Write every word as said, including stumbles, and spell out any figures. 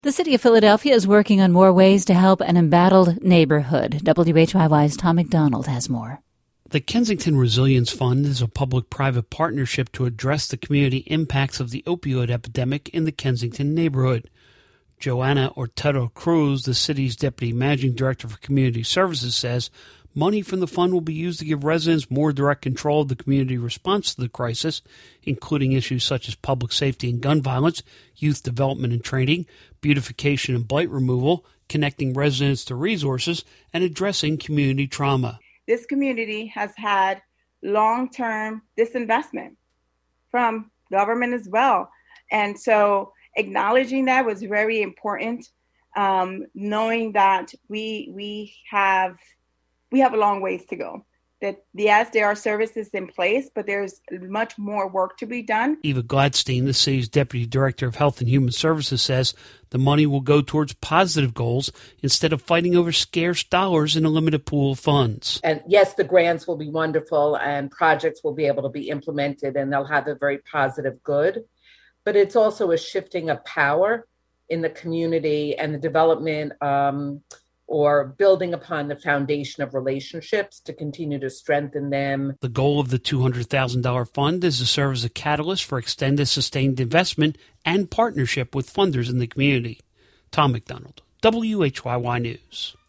The city of Philadelphia is working on more ways to help an embattled neighborhood. W H Y Y's Tom McDonald has more. The Kensington Resilience Fund is a public-private partnership to address the community impacts of the opioid epidemic in the Kensington neighborhood. Joanna Ortero Cruz, the city's Deputy Managing Director for Community Services, says money from the fund will be used to give residents more direct control of the community response to the crisis, including issues such as public safety and gun violence, youth development and training, beautification and blight removal, connecting residents to resources, and addressing community trauma. This community has had long-term disinvestment from government as well. And so acknowledging that was very important, um, knowing that we we have we have a long ways to go. That yes, there are services in place, but there's much more work to be done. Eva Gladstein, the city's Deputy Director of Health and Human Services, says the money will go towards positive goals instead of fighting over scarce dollars in a limited pool of funds. And yes, the grants will be wonderful and projects will be able to be implemented and they'll have a very positive good. But it's also a shifting of power in the community and the development um, or building upon the foundation of relationships to continue to strengthen them. The goal of the two hundred thousand dollars fund is to serve as a catalyst for extended sustained investment and partnership with funders in the community. Tom McDonald, W H Y Y News.